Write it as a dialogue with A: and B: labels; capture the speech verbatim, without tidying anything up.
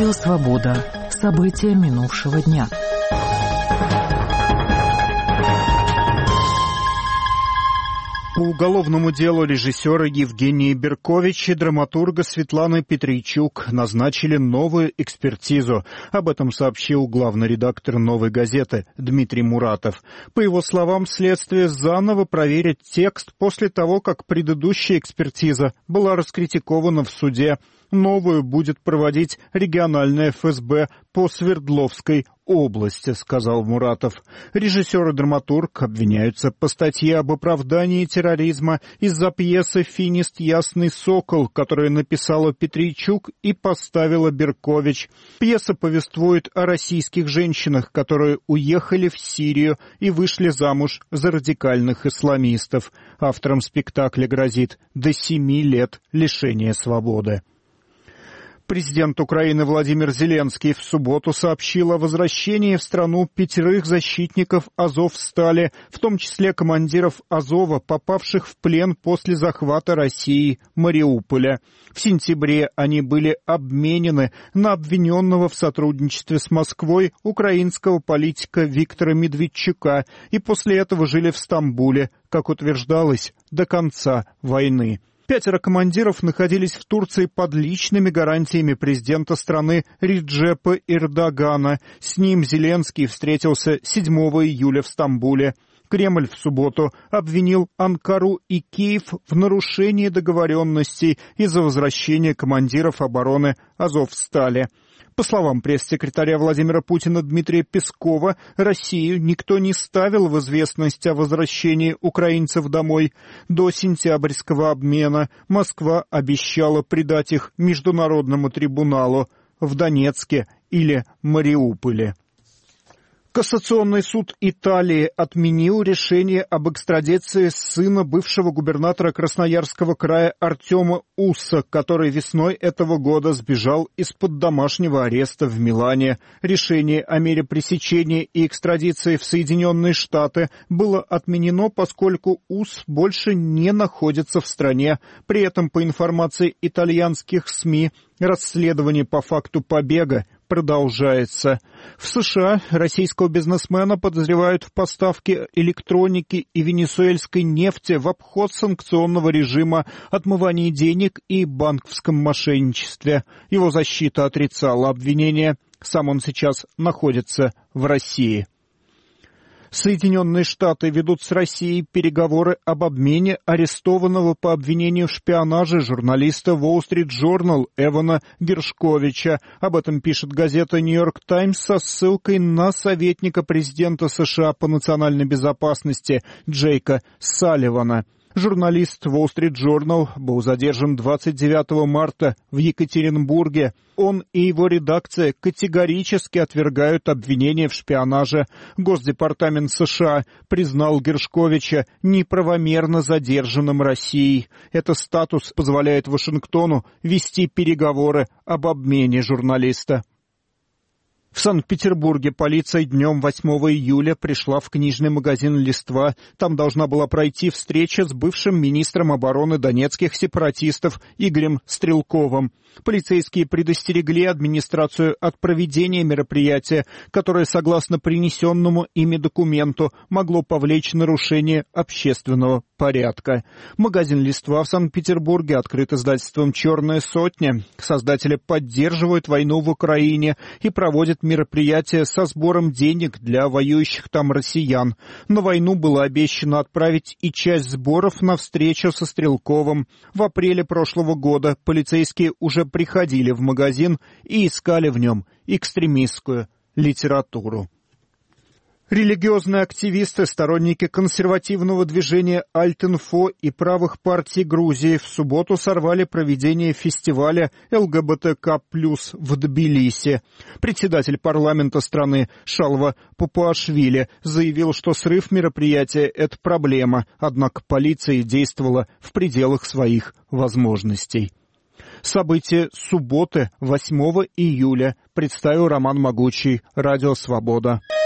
A: Радио «Свобода». События минувшего дня.
B: По уголовному делу режиссера Евгения Берковича и драматурга Светланы Петрийчук назначили новую экспертизу. Об этом сообщил главный редактор «Новой газеты» Дмитрий Муратов. По его словам, следствие заново проверит текст после того, как предыдущая экспертиза была раскритикована в суде. Новую будет проводить региональное эф эс бэ по Свердловской области, сказал Муратов. Режиссер и драматург обвиняются по статье об оправдании терроризма из-за пьесы «Финист. Ясный сокол», которую написала Петрийчук и поставила Беркович. Пьеса повествует о российских женщинах, которые уехали в Сирию и вышли замуж за радикальных исламистов. Авторам спектакля грозит до семи лет лишения свободы. Президент Украины Владимир Зеленский в субботу сообщил о возвращении в страну пятерых защитников Азовстали, в том числе командиров Азова, попавших в плен после захвата России Мариуполя. В сентябре они были обменены на обвиненного в сотрудничестве с Москвой украинского политика Виктора Медведчука и после этого жили в Стамбуле, как утверждалось, до конца войны. Пятеро командиров находились в Турции под личными гарантиями президента страны Реджепа Эрдогана. С ним Зеленский встретился седьмого июля в Стамбуле. Кремль в субботу обвинил Анкару и Киев в нарушении договоренностей из-за возвращения командиров обороны Азовстали. По словам пресс-секретаря Владимира Путина Дмитрия Пескова, Россию никто не ставил в известность о возвращении украинцев домой. До сентябрьского обмена Москва обещала предать их Международному трибуналу в Донецке или Мариуполе. Кассационный суд Италии отменил решение об экстрадиции сына бывшего губернатора Красноярского края Артема Усса, который весной этого года сбежал из-под домашнего ареста в Милане. Решение о мере пресечения и экстрадиции в Соединенные Штаты было отменено, поскольку Усс больше не находится в стране. При этом, по информации итальянских СМИ, расследование по факту побега продолжается. В США российского бизнесмена подозревают в поставке электроники и венесуэльской нефти в обход санкционного режима, отмывании денег и банковском мошенничестве. Его защита отрицала обвинения. Сам он сейчас находится в России. Соединенные Штаты ведут с Россией переговоры об обмене арестованного по обвинению в шпионаже журналиста Wall Street Journal Эвана Гершковича. Об этом пишет газета New York Times со ссылкой на советника президента США по национальной безопасности Джейка Салливана. Журналист Wall Street Journal был задержан двадцать девятого марта в Екатеринбурге. Он и его редакция категорически отвергают обвинения в шпионаже. Госдепартамент США признал Гершковича неправомерно задержанным Россией. Этот статус позволяет Вашингтону вести переговоры об обмене журналиста. В Санкт-Петербурге полиция днем восьмого июля пришла в книжный магазин «Листва». Там должна была пройти встреча с бывшим министром обороны донецких сепаратистов Игорем Стрелковым. Полицейские предостерегли администрацию от проведения мероприятия, которое, согласно принесенному ими документу, могло повлечь нарушение общественного порядка. Магазин «Листва» в Санкт-Петербурге открыт издательством «Черная сотня». Создатели поддерживают войну в Украине и проводят мероприятия со сбором денег для воюющих там россиян. На войну было обещано отправить и часть сборов на встречу со Стрелковым. В апреле прошлого года полицейские уже приходили в магазин и искали в нем экстремистскую литературу. Религиозные активисты, сторонники консервативного движения Альт-Инфо и правых партий Грузии в субботу сорвали проведение фестиваля эл гэ бэ тэ ка плюс в Тбилиси. Председатель парламента страны Шалва Папуашвили заявил, что срыв мероприятия – это проблема, однако полиция действовала в пределах своих возможностей. События субботы, восьмого июля, представил Роман Могучий, Радио «Свобода».